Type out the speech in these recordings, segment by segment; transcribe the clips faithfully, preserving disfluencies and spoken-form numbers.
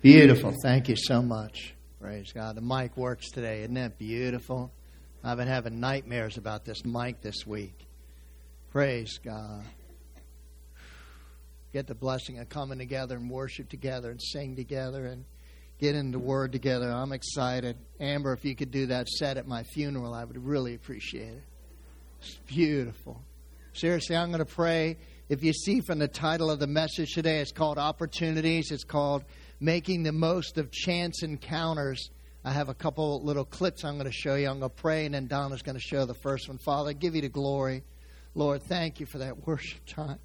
Beautiful. Thank you so much. Praise God. The mic works today. Isn't that beautiful? I've been having nightmares about this mic this week. Praise God. Get the blessing of coming together and worship together and sing together and get into the Word together. I'm excited. Amber, if you could do that set at my funeral, I would really appreciate it. It's beautiful. Seriously, I'm going to pray. If you see from the title of the message today, it's called Opportunities. It's called Making the Most of Chance Encounters. I have a couple little clips I'm going to show you. I'm going to pray, and then Donna's going to show the first one. Father, I give you the glory. Lord, thank you for that worship time.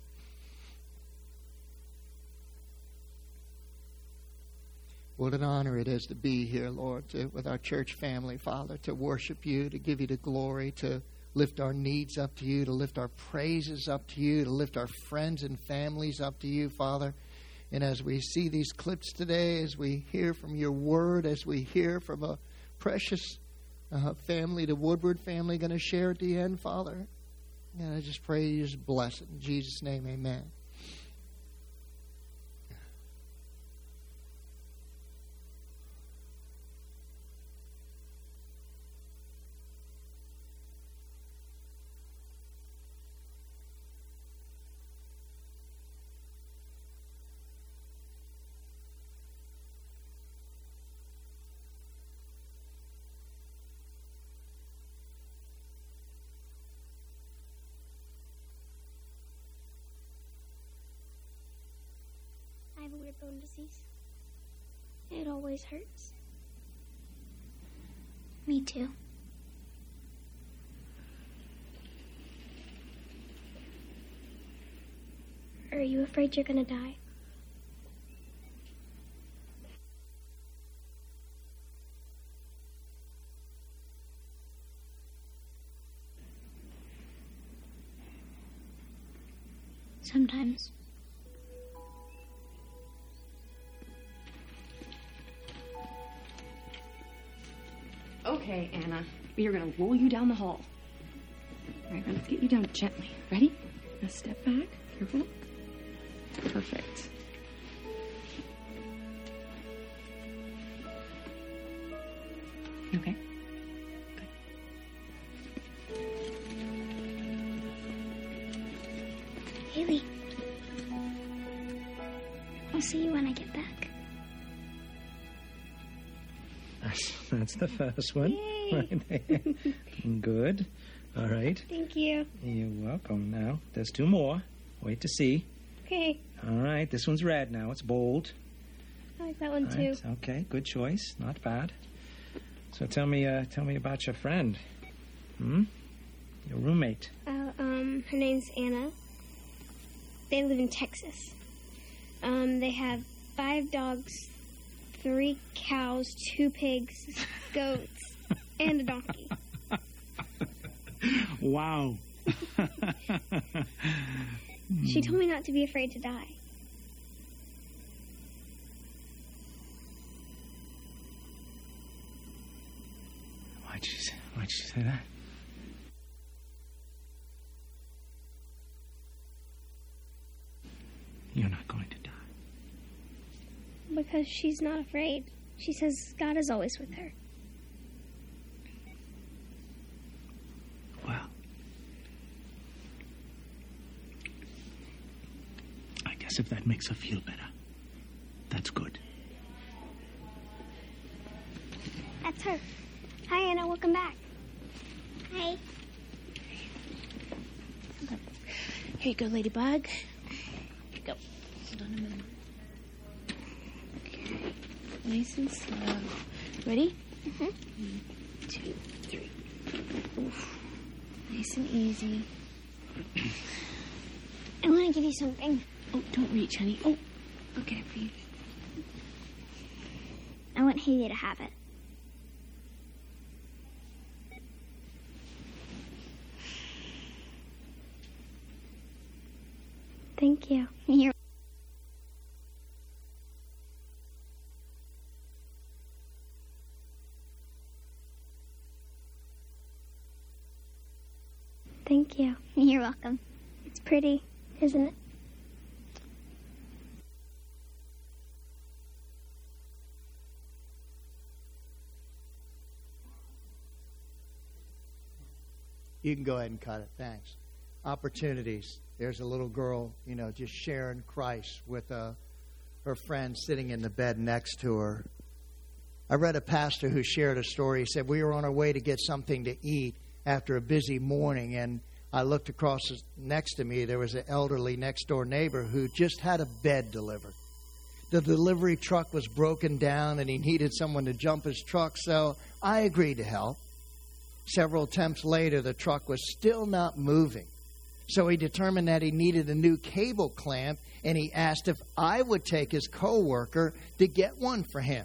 What an honor it is to be here, Lord, to, with our church family, Father, to worship you, to give you the glory, to lift our needs up to you, to lift our praises up to you, to lift our friends and families up to you, Father. And as we see these clips today, as we hear from your word, as we hear from a precious uh, family, the Woodward family, going to share at the end, Father, and I just pray you just bless it. In Jesus' name, amen. I have a weird bone disease. It always hurts. Me too. Are you afraid you're gonna die? Sometimes. Okay, Anna, we are going to roll you down the hall. All right, now let's get you down gently. Ready? Now step back. Careful. Perfect. Okay. Good. Haley. I'll see you when I get back. That's the first one. Yay. Right there. Good. All right. Thank you. You're welcome. Now, there's two more. Wait to see. Okay. All right. This one's red now. It's bold. I like that one All too. right. Okay. Good choice. Not bad. So tell me, uh, tell me about your friend. Hmm? Your roommate. Uh, um, her name's Anna. They live in Texas. Um, they have five dogs, three cows, two pigs, goats, and a donkey. Wow. She told me not to be afraid to die. Why'd you say, why'd you say that? You're not going to die. Because she's not afraid. She says God is always with her. Well, I guess if that makes her feel better, that's good. That's her. Hi, Anna. Welcome back. Hi. Here you go, Ladybug. Here you go. Hold on a minute. Okay. Nice and slow. Ready? Mm-hmm. One, two, three. Oof. Nice and easy. I want to give you something. Oh, don't reach, honey. Oh, I'll get it for you. I want Haley to have it. Thank you. You're Thank you. You're welcome. It's pretty, isn't it? You can go ahead and cut it. Thanks. Opportunities. There's a little girl, you know, just sharing Christ with uh, her friend sitting in the bed next to her. I read a pastor who shared a story. He said, we were on our way to get something to eat after a busy morning, and I looked across next to me. There was an elderly next-door neighbor who just had a bed delivered. The delivery truck was broken down, and he needed someone to jump his truck, so I agreed to help. Several attempts later, the truck was still not moving. So he determined that he needed a new cable clamp, and he asked if I would take his coworker to get one for him.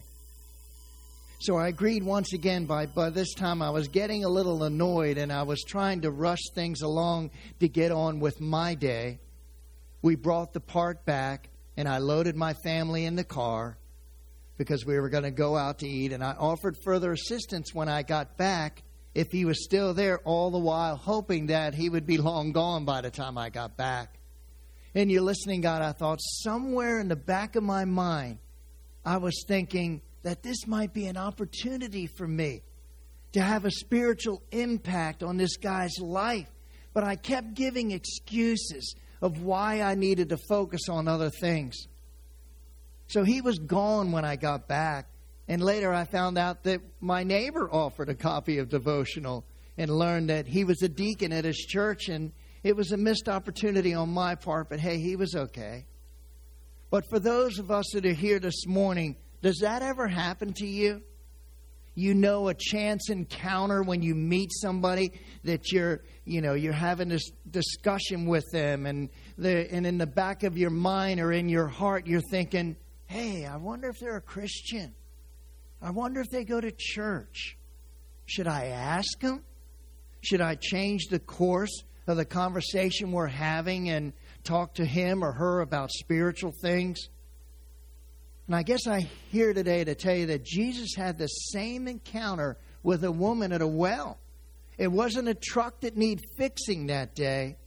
So I agreed once again. By, by this time, I was getting a little annoyed, and I was trying to rush things along to get on with my day. We brought the part back, and I loaded my family in the car because we were going to go out to eat, and I offered further assistance when I got back if he was still there, all the while hoping that he would be long gone by the time I got back. And you're listening, God, I thought somewhere in the back of my mind, I was thinking that this might be an opportunity for me to have a spiritual impact on this guy's life. But I kept giving excuses of why I needed to focus on other things. So he was gone when I got back. And later I found out that my neighbor offered a copy of devotional and learned that he was a deacon at his church, and it was a missed opportunity on my part, but hey, he was okay. But for those of us that are here this morning, does that ever happen to you? You know, a chance encounter when you meet somebody that you're, you know, you're having this discussion with them, and the and in the back of your mind or in your heart, you're thinking, hey, I wonder if they're a Christian. I wonder if they go to church. Should I ask them? Should I change the course of the conversation we're having and talk to him or her about spiritual things? And I guess I'm here today to tell you that Jesus had the same encounter with a woman at a well. It wasn't a truck that needed fixing that day.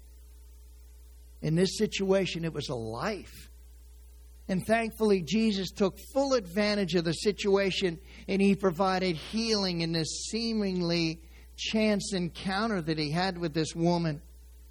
In this situation, it was a life. And thankfully, Jesus took full advantage of the situation, and he provided healing in this seemingly chance encounter that he had with this woman.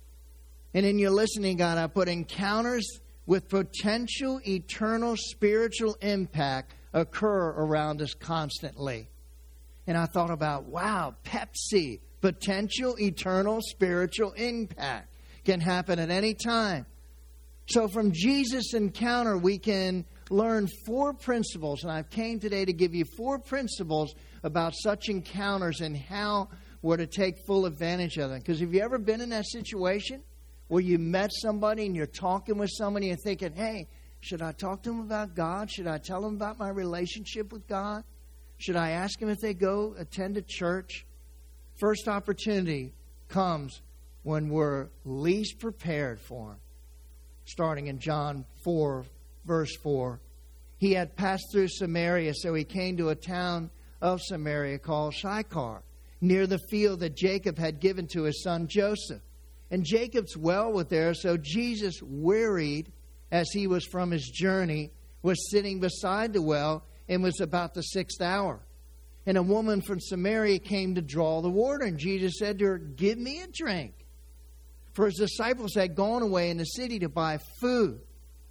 And in your listening, God, I put encounters with potential eternal spiritual impact occur around us constantly. And I thought about, wow, Pepsi, potential eternal spiritual impact can happen at any time. So from Jesus' encounter, we can learn four principles. And I've came today to give you four principles about such encounters and how we're to take full advantage of them. Because have you ever been in that situation where you met somebody and you're talking with somebody and thinking, hey, should I talk to them about God? Should I tell them about my relationship with God? Should I ask them if they go attend a church? First opportunity comes when we're least prepared for them. Starting in John four, verse four. He had passed through Samaria, so he came to a town of Samaria called Sychar, near the field that Jacob had given to his son Joseph. And Jacob's well was there, so Jesus, wearied as he was from his journey, was sitting beside the well, and was about the sixth hour. And a woman from Samaria came to draw the water, and Jesus said to her, give me a drink. For his disciples had gone away in the city to buy food.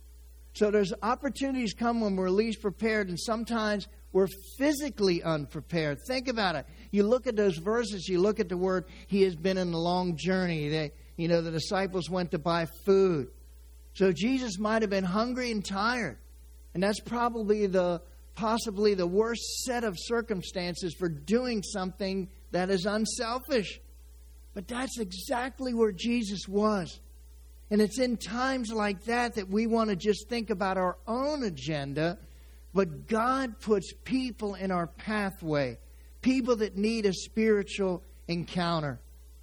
So there's opportunities come when we're least prepared, and sometimes we're physically unprepared. Think about it. You look at those verses, you look at the word, he has been on a long journey. They, you know, the disciples went to buy food. So Jesus might have been hungry and tired. And that's probably the possibly the worst set of circumstances for doing something that is unselfish. But that's exactly where Jesus was. And it's in times like that that we want to just think about our own agenda. But God puts people in our pathway. People that need a spiritual encounter.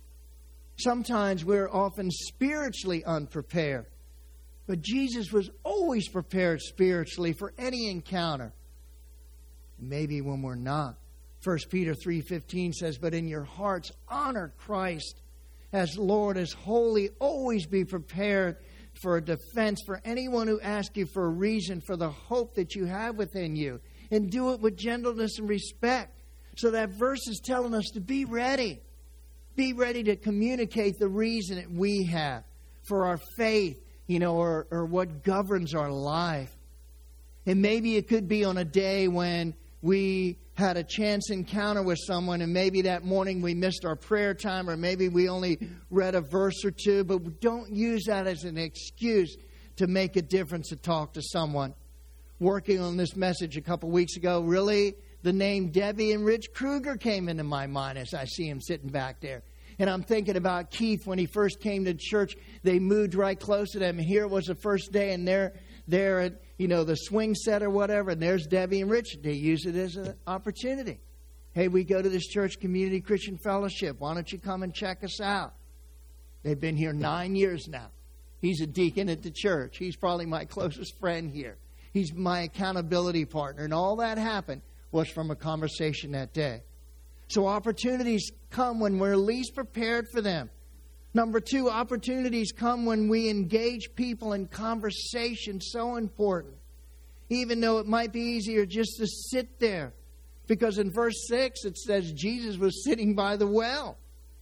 Sometimes we're often spiritually unprepared. But Jesus was always prepared spiritually for any encounter. Maybe when we're not. First Peter three fifteen says, but in your hearts honor Christ as Lord, as holy. Always be prepared for a defense for anyone who asks you for a reason for the hope that you have within you. And do it with gentleness and respect. So that verse is telling us to be ready. Be ready to communicate the reason that we have for our faith, you know, or, or what governs our life. And maybe it could be on a day when we had a chance encounter with someone, and maybe that morning we missed our prayer time, or maybe we only read a verse or two, but don't use that as an excuse to make a difference to talk to someone. Working on this message a couple weeks ago, really, the name Debbie and Rich Kruger came into my mind as I see him sitting back there. And I'm thinking about Keith when he first came to church. They moved right close to them. And here it was the first day, and they're there at, you know, the swing set or whatever. And there's Debbie and Rich. They use it as an opportunity. Hey, we go to this church, Community Christian Fellowship. Why don't you come and check us out? They've been here nine years now. He's a deacon at the church. He's probably my closest friend here. He's my accountability partner. And all that happened was from a conversation that day. So opportunities come when we're least prepared for them. Number two, opportunities come when we engage people in conversation. So important. Even though it might be easier just to sit there. Because in verse six it says Jesus was sitting by the well.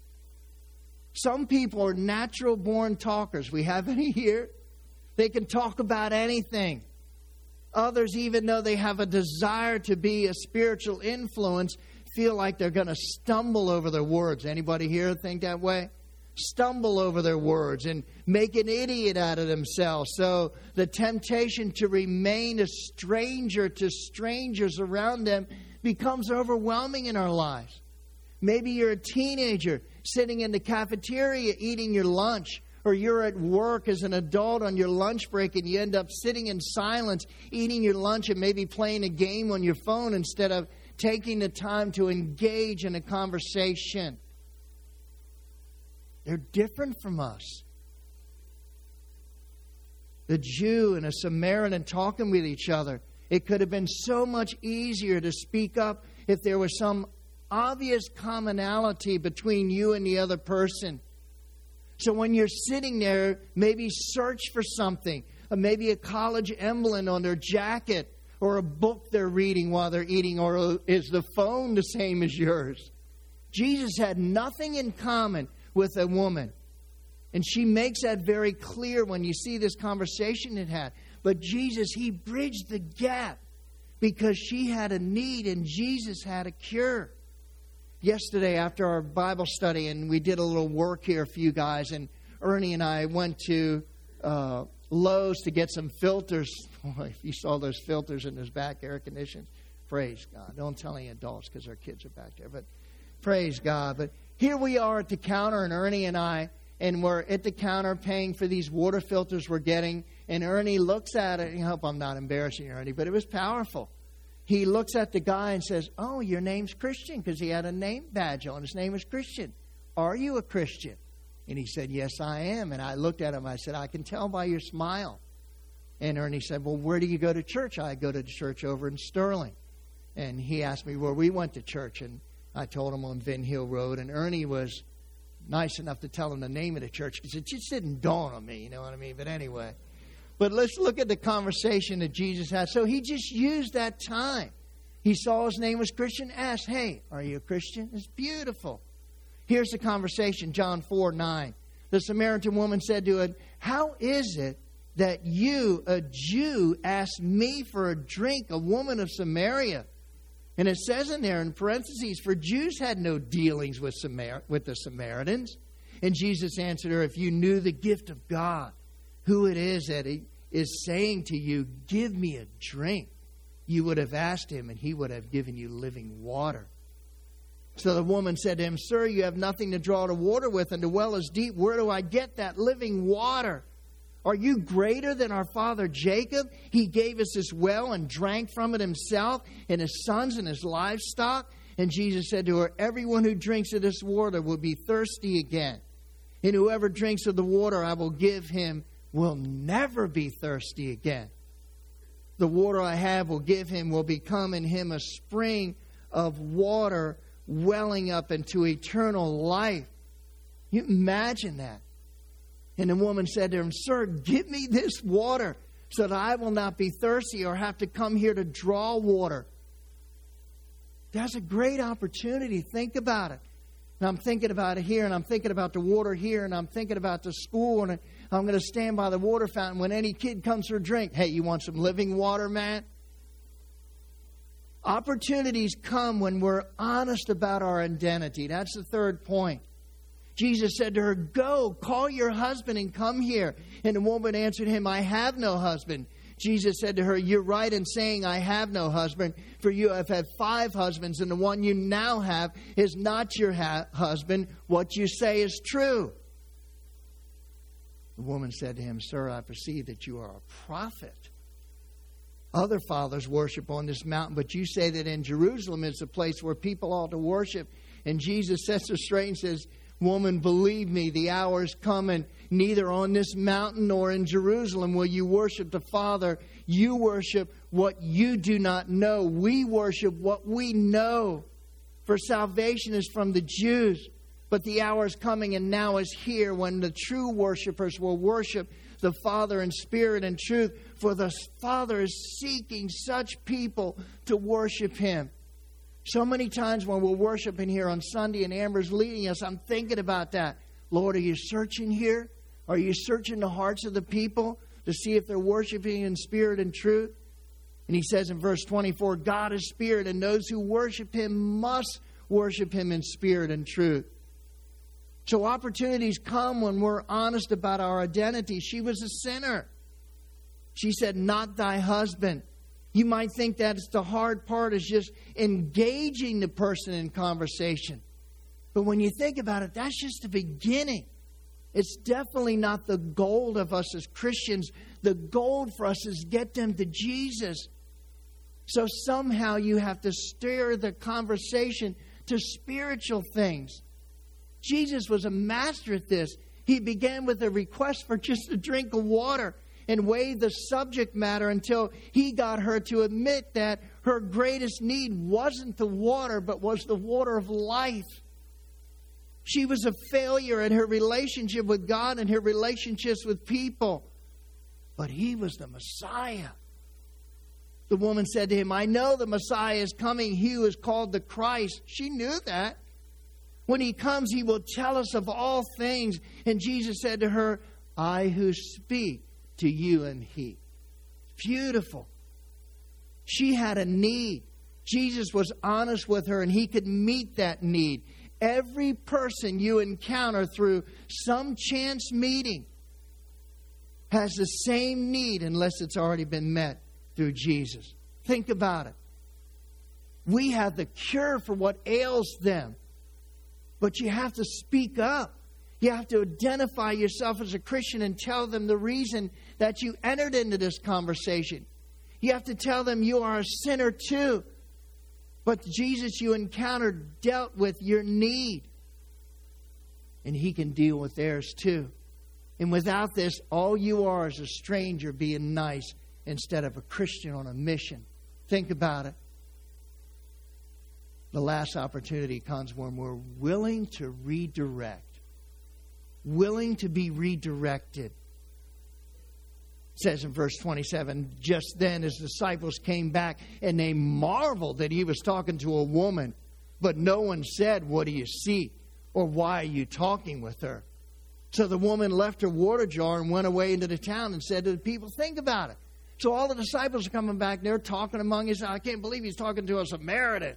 Some people are natural born talkers. We have any here? They can talk about anything. Others, even though they have a desire to be a spiritual influence, feel like they're going to stumble over their words. Anybody here think that way? Stumble over their words and make an idiot out of themselves. So the temptation to remain a stranger to strangers around them becomes overwhelming in our lives. Maybe you're a teenager sitting in the cafeteria eating your lunch, or you're at work as an adult on your lunch break and you end up sitting in silence, eating your lunch and maybe playing a game on your phone instead of taking the time to engage in a conversation. They're different from us. The Jew and a Samaritan talking with each other. It could have been so much easier to speak up if there was some obvious commonality between you and the other person. So when you're sitting there, maybe search for something. Or maybe a college emblem on their jacket, or a book they're reading while they're eating, or is the phone the same as yours? Jesus had nothing in common with a woman. And she makes that very clear when you see this conversation it had. But Jesus, He bridged the gap because she had a need and Jesus had a cure. Yesterday after our Bible study, and we did a little work here for you guys, and Ernie and I went to uh, Lowe's to get some filters. Boy, if you saw those filters in those back air conditions, praise God. Don't tell any adults because our kids are back there, but praise God. But here we are at the counter, and Ernie and I, and we're at the counter paying for these water filters we're getting, and Ernie looks at it. I hope I'm not embarrassing you, Ernie, but it was powerful. He looks at the guy and says, "Oh, your name's Christian," because he had a name badge on. His name was Christian. "Are you a Christian?" And he said, "Yes, I am." And I looked at him. I said, "I can tell by your smile." And Ernie said, "Well, where do you go to church?" "I go to the church over in Sterling." And he asked me where we went to church. And I told him on Vin Hill Road. And Ernie was nice enough to tell him the name of the church because it just didn't dawn on me, you know what I mean? But anyway. But let's look at the conversation that Jesus had. So he just used that time. He saw his name was Christian, asked, "Hey, are you a Christian?" It's beautiful. Here's the conversation, John four nine. The Samaritan woman said to him, "How is it that you, a Jew, ask me for a drink, a woman of Samaria?" And it says in there in parentheses, for Jews had no dealings with Samar- with the Samaritans. And Jesus answered her, "If you knew the gift of God, who it is that He is saying to you, 'Give me a drink,' you would have asked Him, and He would have given you living water." So the woman said to Him, "Sir, you have nothing to draw the water with, and the well is deep. Where do I get that living water? Are you greater than our father Jacob? He gave us this well and drank from it himself and his sons and his livestock." And Jesus said to her, "Everyone who drinks of this water will be thirsty again. And whoever drinks of the water I will give him will never be thirsty again. The water I have will give him will become in him a spring of water welling up into eternal life." You imagine that. And the woman said to him, "Sir, give me this water so that I will not be thirsty or have to come here to draw water." That's a great opportunity. Think about it. And I'm thinking about it here, and I'm thinking about the water here, and I'm thinking about the school, and I'm going to stand by the water fountain when any kid comes for a drink. Hey, you want some living water, man? Opportunities come when we're honest about our identity. That's the third point. Jesus said to her, go, call your husband and come here. And the woman answered him, I have no husband. Jesus said to her, you're right in saying I have no husband, for you have had five husbands, and the one you now have is not your ha- husband. What you say is true. The woman said to him, sir, I perceive that you are a prophet. Other fathers worship on this mountain, but you say that in Jerusalem is a place where people ought to worship. And Jesus sets her straight and says, woman, believe me, the hour is coming. Neither on this mountain nor in Jerusalem will you worship the Father. You worship what you do not know. We worship what we know. For salvation is from the Jews. But the hour is coming and now is here when the true worshipers will worship the Father in spirit and truth. For the Father is seeking such people to worship Him. So many times when we're worshiping here on Sunday and Amber's leading us, I'm thinking about that. Lord, are you searching here? Are you searching the hearts of the people to see if they're worshiping in spirit and truth? And He says in verse twenty-four, God is spirit, and those who worship Him must worship Him in spirit and truth. So opportunities come when we're honest about our identity. She was a sinner. She said, not thy husband. You might think that's the hard part, is just engaging the person in conversation. But when you think about it, that's just the beginning. It's definitely not the goal of us as Christians. The goal for us is get them to Jesus. So somehow you have to steer the conversation to spiritual things. Jesus was a master at this. He began with a request for just a drink of water and weighed the subject matter until he got her to admit that her greatest need wasn't the water, but was the water of life. She was a failure in her relationship with God and her relationships with people. But He was the Messiah. The woman said to him, I know the Messiah is coming. He who is called the Christ. She knew that. When He comes, He will tell us of all things. And Jesus said to her, I who speak to you and He. Beautiful. She had a need. Jesus was honest with her, and He could meet that need. Every person you encounter through some chance meeting has the same need unless it's already been met through Jesus. Think about it. We have the cure for what ails them. But you have to speak up. You have to identify yourself as a Christian and tell them the reason that you entered into this conversation. You have to tell them you are a sinner too. But Jesus you encountered dealt with your need. And He can deal with theirs too. And without this, all you are is a stranger being nice instead of a Christian on a mission. Think about it. The last opportunity comes when we're willing to redirect. Willing to be redirected. It says in verse twenty-seven, just then His disciples came back and they marveled that He was talking to a woman. But no one said, what do you seek? Or why are you talking with her? So the woman left her water jar and went away into the town and said to the people, think about it. So all the disciples are coming back. They're talking among us. I can't believe He's talking to a Samaritan.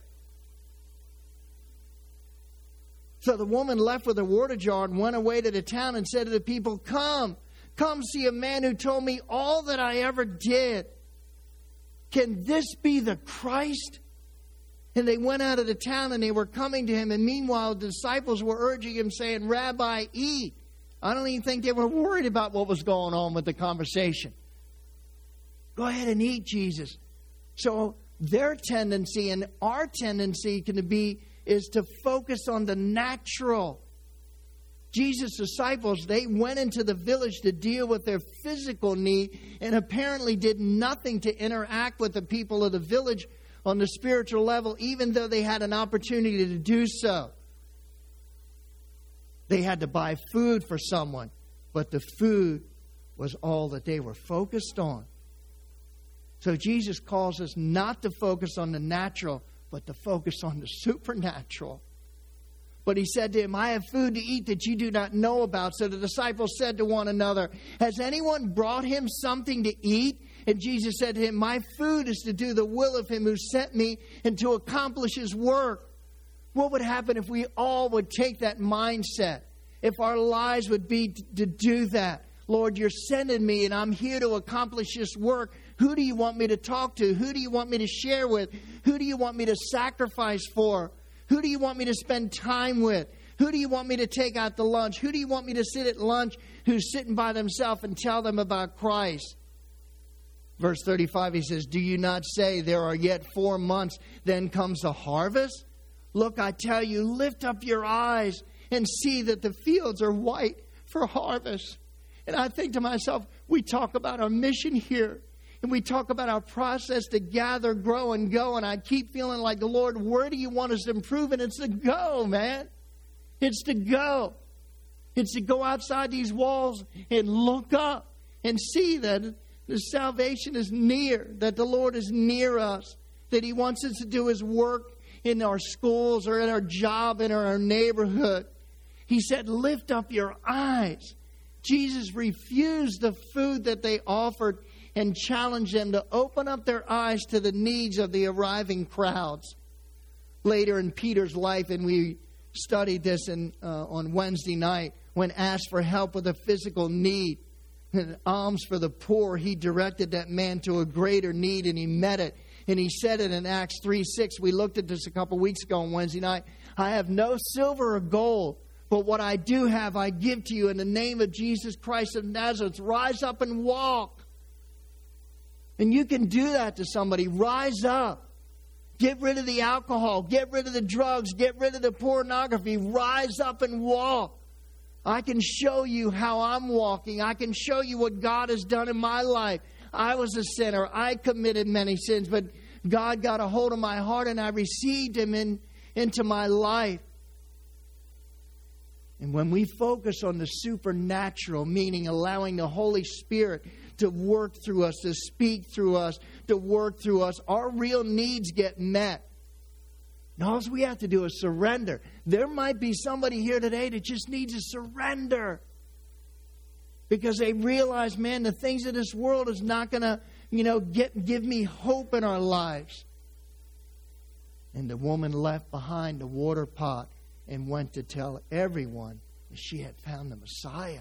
So the woman left with her water jar and went away to the town and said to the people, Come, come see a man who told me all that I ever did. Can this be the Christ? And they went out of the town and they were coming to Him. And meanwhile, the disciples were urging Him, saying, Rabbi, eat. I don't even think they were worried about what was going on with the conversation. Go ahead and eat, Jesus. So their tendency and our tendency can be is to focus on the natural. Jesus' disciples, they went into the village to deal with their physical need and apparently did nothing to interact with the people of the village on the spiritual level, even though they had an opportunity to do so. They had to buy food for someone, but the food was all that they were focused on. So Jesus calls us not to focus on the natural, but to focus on the supernatural. But he said to him, I have food to eat that you do not know about. So the disciples said to one another, has anyone brought him something to eat? And Jesus said to him, my food is to do the will of him who sent me and to accomplish his work. What would happen if we all would take that mindset? If our lives would be to do that? Lord, you're sending me and I'm here to accomplish this work. Who do you want me to talk to? Who do you want me to share with? Who do you want me to sacrifice for? Who do you want me to spend time with? Who do you want me to take out to lunch? Who do you want me to sit at lunch who's sitting by themselves and tell them about Christ? Verse thirty-five, he says, do you not say there are yet four months, then comes the harvest? Look, I tell you, lift up your eyes and see that the fields are white for harvest. And I think to myself, we talk about our mission here. And we talk about our process to gather, grow, and go. And I keep feeling like, the Lord, where do you want us to improve? And it's to go, man. It's to go. It's to go outside these walls and look up and see that the salvation is near, that the Lord is near us, that He wants us to do His work in our schools or in our job, in our neighborhood. He said, lift up your eyes. Jesus refused the food that they offered and challenged them to open up their eyes to the needs of the arriving crowds. Later in Peter's life, and we studied this in, uh, on Wednesday night, when asked for help with a physical need, and alms for the poor, he directed that man to a greater need, and he met it. And he said it in Acts three six. We looked at this a couple weeks ago on Wednesday night. I have no silver or gold, but what I do have I give to you in the name of Jesus Christ of Nazareth. Rise up and walk. And you can do that to somebody. Rise up. Get rid of the alcohol. Get rid of the drugs. Get rid of the pornography. Rise up and walk. I can show you how I'm walking. I can show you what God has done in my life. I was a sinner. I committed many sins, but God got a hold of my heart and I received Him in, into my life. And when we focus on the supernatural, meaning allowing the Holy Spirit to work through us, to speak through us, to work through us, our real needs get met. And all we have to do is surrender. There might be somebody here today that just needs to surrender. Because they realize, man, the things of this world is not going to, you know, get give me hope in our lives. And the woman left behind the water pot and went to tell everyone that she had found the Messiah.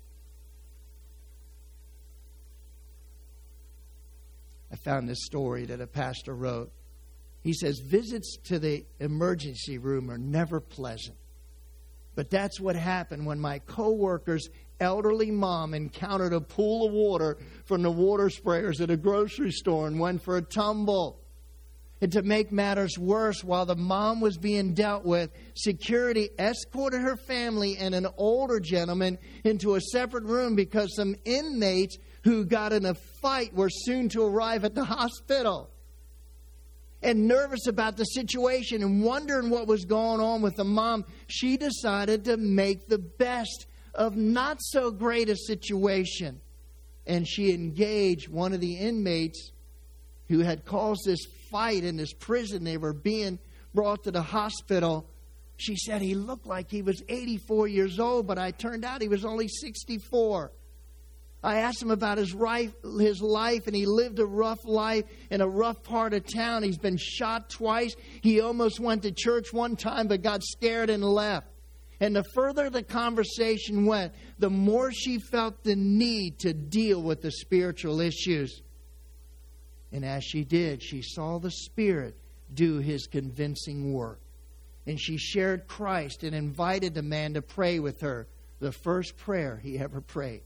I found this story that a pastor wrote. He says, visits to the emergency room are never pleasant. But that's what happened when my coworker's elderly mom encountered a pool of water from the water sprayers at a grocery store and went for a tumble. And to make matters worse, while the mom was being dealt with, security escorted her family and an older gentleman into a separate room because some inmates who got in a fight were soon to arrive at the hospital. And nervous about the situation and wondering what was going on with the mom, she decided to make the best of not so great a situation. And she engaged one of the inmates who had caused this fight in this prison. They were being brought to the hospital. She said he looked like he was eighty-four years old, but I turned out he was only sixty-four. I asked him about his life, his life, and he lived a rough life in a rough part of town. He's been shot twice. He almost went to church one time, but got scared and left. And the further the conversation went, the more she felt the need to deal with the spiritual issues. And as she did, she saw the Spirit do His convincing work. And she shared Christ and invited the man to pray with her, the first prayer he ever prayed.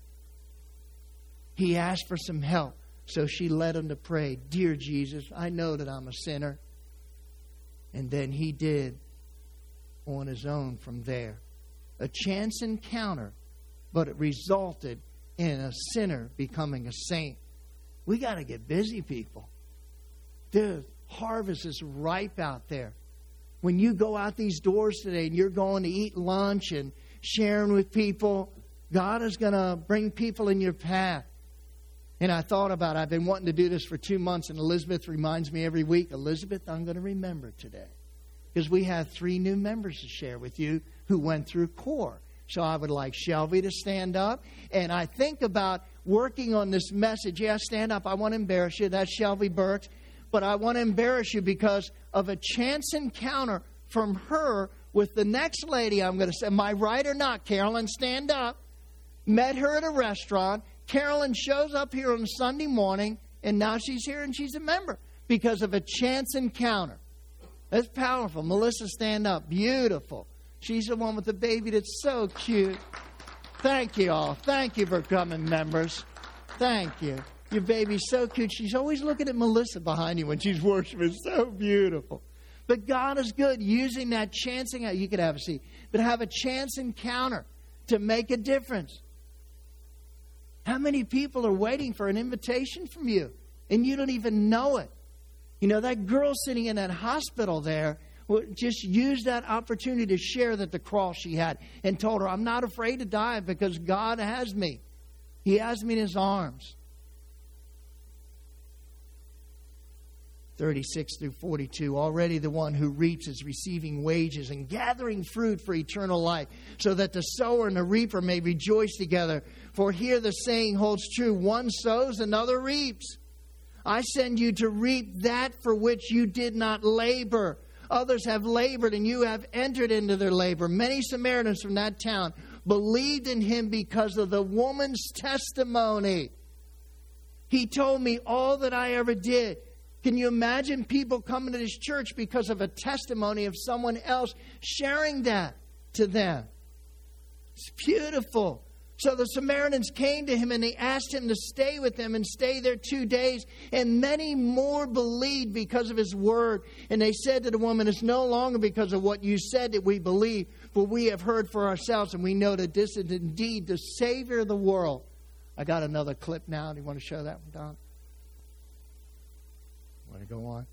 He asked for some help, so she led him to pray, Dear Jesus, I know that I'm a sinner. And then he did on his own from there. A chance encounter, but it resulted in a sinner becoming a saint. We got to get busy, people. The harvest is ripe out there. When you go out these doors today and you're going to eat lunch and sharing with people, God is going to bring people in your path. And I thought about it. I've been wanting to do this for two months, and Elizabeth reminds me every week, Elizabeth, I'm going to remember today. because we have three new members to share with you who went through CORE. So I would like Shelby to stand up. And I think about working on this message. Yeah, stand up. I want to embarrass you. That's Shelby Burks. But I want to embarrass you because of a chance encounter from her with the next lady I'm going to say. Am I right or not, Carolyn? Stand up. Met her at a restaurant. Carolyn shows up here on Sunday morning, and now she's here and she's a member because of a chance encounter. That's powerful. Melissa, stand up. Beautiful. She's the one with the baby that's so cute. Thank you all. Thank you for coming, members. Thank you. Your baby's so cute. She's always looking at Melissa behind you when she's worshiping. So beautiful. But God is good using that chance encounter. You could have a seat. But have a chance encounter to make a difference. How many people are waiting for an invitation from you and you don't even know it? You know, that girl sitting in that hospital there just used that opportunity to share that the cross she had and told her, I'm not afraid to die because God has me. He has me in His arms. thirty-six through forty-two, already the one who reaps is receiving wages and gathering fruit for eternal life, so that the sower and the reaper may rejoice together. For here the saying holds true, one sows, another reaps. I send you to reap that for which you did not labor. Others have labored, and you have entered into their labor. Many Samaritans from that town believed in Him because of the woman's testimony. He told me all that I ever did. Can you imagine people coming to this church because of a testimony of someone else sharing that to them? It's beautiful. So the Samaritans came to Him and they asked Him to stay with them and stay there two days. And many more believed because of His word. And they said to the woman, it's no longer because of what you said that we believe, for we have heard for ourselves and we know that this is indeed the Savior of the world. I got another clip now. Do you want to show that one, Don? Want to go on?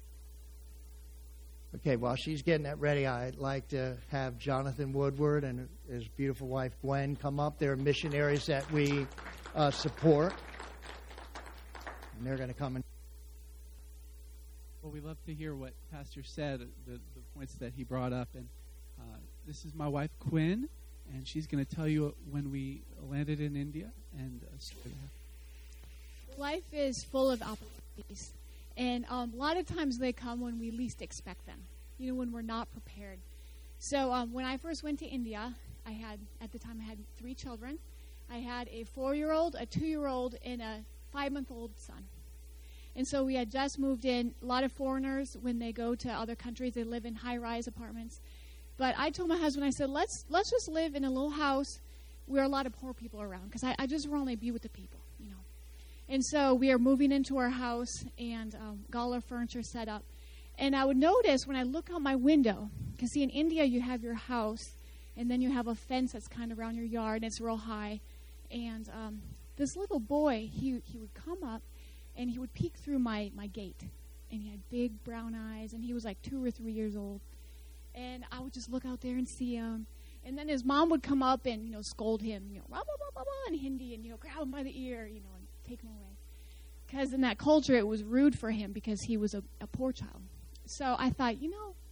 Okay, while she's getting that ready, I'd like to have Jonathan Woodward and his beautiful wife Gwen come up. They're missionaries that we uh, support. And they're going to come and... Well, we love to hear what Pastor said, the, the points that he brought up. And uh, this is my wife, Quinn, and she's going to tell you when we landed in India. And uh, life is full of opportunities. And um, a lot of times they come when we least expect them, you know, when we're not prepared. So um, when I first went to India, I had, at the time, I had three children. I had a four-year-old, a two-year-old, and a five-month-old son. And so we had just moved in. A lot of foreigners, when they go to other countries, they live in high-rise apartments. But I told my husband, I said, let's let's just live in a little house where a lot of poor people are around, because I, I just want to be with the people, you know. And so we are moving into our house and um, got all our furniture set up. And I would notice when I look out my window, because see, in India you have your house, and then you have a fence that's kind of around your yard, and it's real high. And um, this little boy, he he would come up, and he would peek through my, my gate. And he had big brown eyes, and he was like two or three years old. And I would just look out there and see him. And then his mom would come up and, you know, scold him, you know, blah, blah, blah, blah, blah, in Hindi, and, you know, grab him by the ear, you know, and take him away. Because in that culture, it was rude for him because he was a, a poor child. So I thought, you know,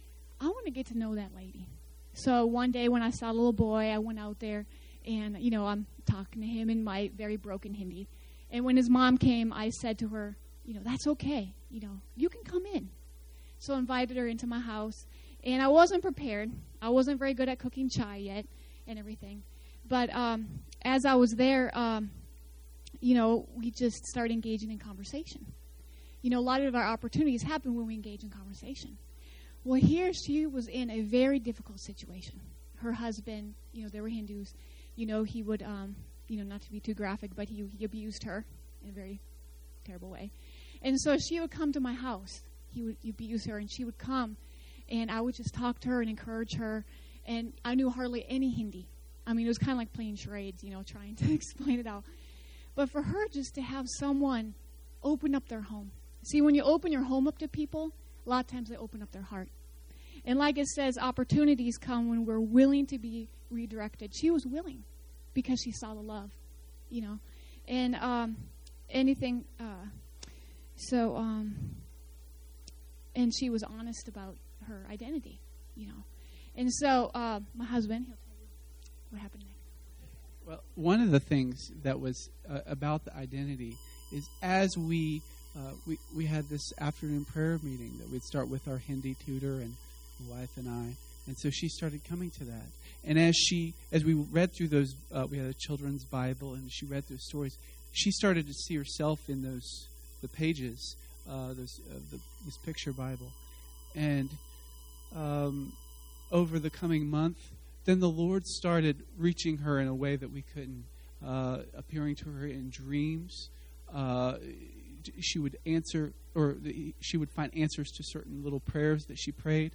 I want to get to know that lady. So one day when I saw a little boy, I went out there, and, you know, I'm talking to him in my very broken Hindi. And when his mom came, I said to her, you know, that's okay. You know, you can come in. So I invited her into my house. And I wasn't prepared. I wasn't very good at cooking chai yet and everything. But um, as I was there, um, you know, we just started engaging in conversation. You know, a lot of our opportunities happen when we engage in conversation. Well, here she was in a very difficult situation. Her husband, you know, they were Hindus. You know, he would, um, you know, not to be too graphic, but he, he abused her in a very terrible way. And so she would come to my house. He would abuse her, and she would come. And I would just talk to her and encourage her. And I knew hardly any Hindi. I mean, it was kind of like playing charades, you know, trying to explain it out. But for her just to have someone open up their home. See, when you open your home up to people, a lot of times they open up their heart. And like it says, opportunities come when we're willing to be redirected. She was willing because she saw the love, you know. And um, anything, uh, so, um, and she was honest about her identity, you know. And so uh, my husband, he'll tell you what happened next. Well, one of the things that was uh, about the identity is as we, uh, we we had this afternoon prayer meeting that we'd start with our Hindi tutor and my wife and I, and so she started coming to that. And as she, as we read through those, uh, we had a children's Bible, and she read those stories. She started to see herself in those the pages, uh, those uh, the, this picture Bible, and um, over the coming month. Then the Lord started reaching her in a way that we couldn't, uh, appearing to her in dreams. Uh, she would answer, or the, she would find answers to certain little prayers that she prayed.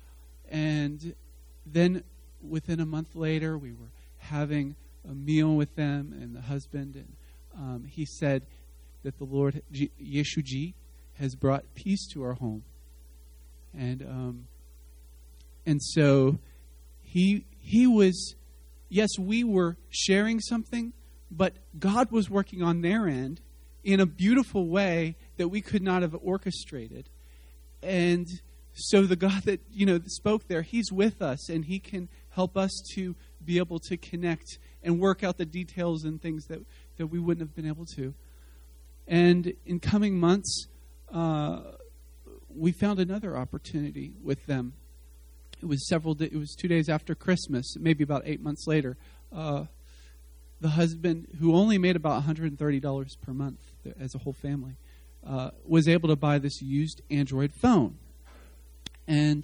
And then within a month later, we were having a meal with them and the husband, and um, he said that the Lord, Yeshu Ji, has brought peace to our home. And um, and so he he was, yes, we were sharing something, but God was working on their end in a beautiful way that we could not have orchestrated. And so the God that, you know, spoke there, he's with us, and he can help us to be able to connect and work out the details and things that, that we wouldn't have been able to. And in coming months, uh, we found another opportunity with them. It was several. It was two days after Christmas, maybe about eight months later. Uh, the husband, who only made about one hundred thirty dollars per month as a whole family, uh, was able to buy this used Android phone. And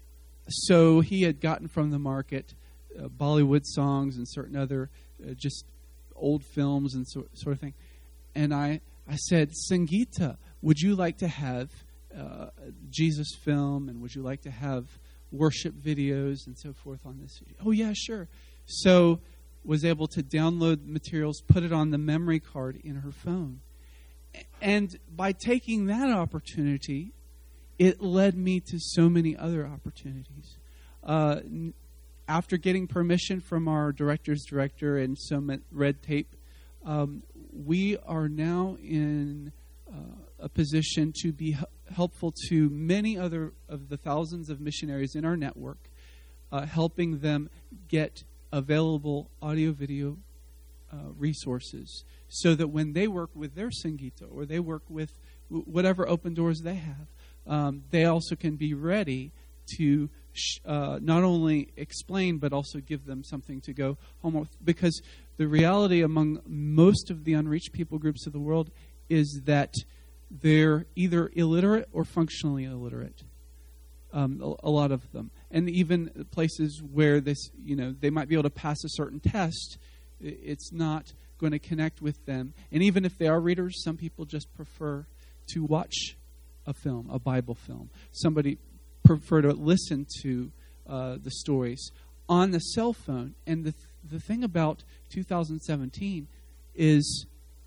so he had gotten from the market uh, Bollywood songs and certain other uh, just old films and so, sort of thing. And I, I said, Sangeeta, would you like to have uh, Jesus film, and would you like to have worship videos and so forth on this? Oh, yeah, sure. So was able to download materials, put it on the memory card in her phone. And by taking that opportunity, it led me to so many other opportunities. Uh, after getting permission from our director's director and some red tape, um, we are now in uh, a position to be h- helpful to many other of the thousands of missionaries in our network, uh, helping them get available audio-video uh, resources so that when they work with their Sangeeta or they work with w- whatever open doors they have, um, they also can be ready to sh- uh, not only explain but also give them something to go home with. Because the reality among most of the unreached people groups of the world is that they're either illiterate or functionally illiterate. Um, a, a lot of them, and even places where this, you know, they might be able to pass a certain test, it's not going to connect with them. And even if they are readers, some people just prefer to watch a film, a Bible film. Somebody prefer to listen to uh, the stories on the cell phone. And the th- the thing about two thousand seventeen is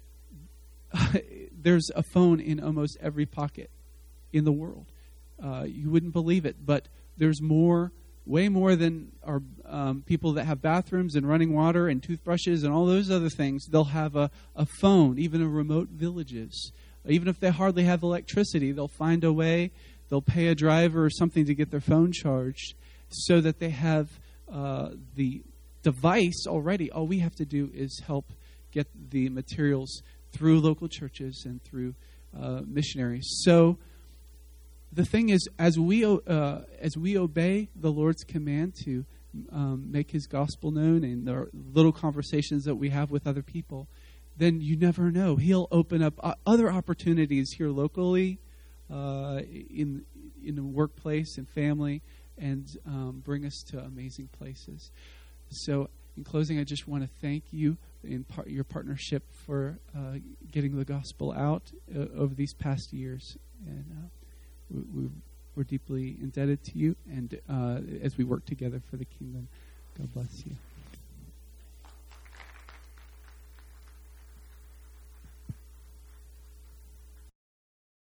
there's a phone in almost every pocket in the world. Uh, you wouldn't believe it, but there's more, way more than our um, people that have bathrooms and running water and toothbrushes and all those other things. They'll have a, a phone, even in remote villages. Even if they hardly have electricity, they'll find a way. They'll pay a driver or something to get their phone charged so that they have uh, the device already. All we have to do is help get the materials through local churches and through uh, missionaries. So the thing is, as we uh, as we obey the Lord's command to um, make His gospel known in the little conversations that we have with other people, then you never know. He'll open up other opportunities here locally, uh, in in the workplace and family, and um, bring us to amazing places. So, in closing, I just want to thank you in part, your partnership for uh, getting the gospel out uh, over these past years, and uh, we, we're deeply indebted to you. And uh, as we work together for the kingdom, God bless you.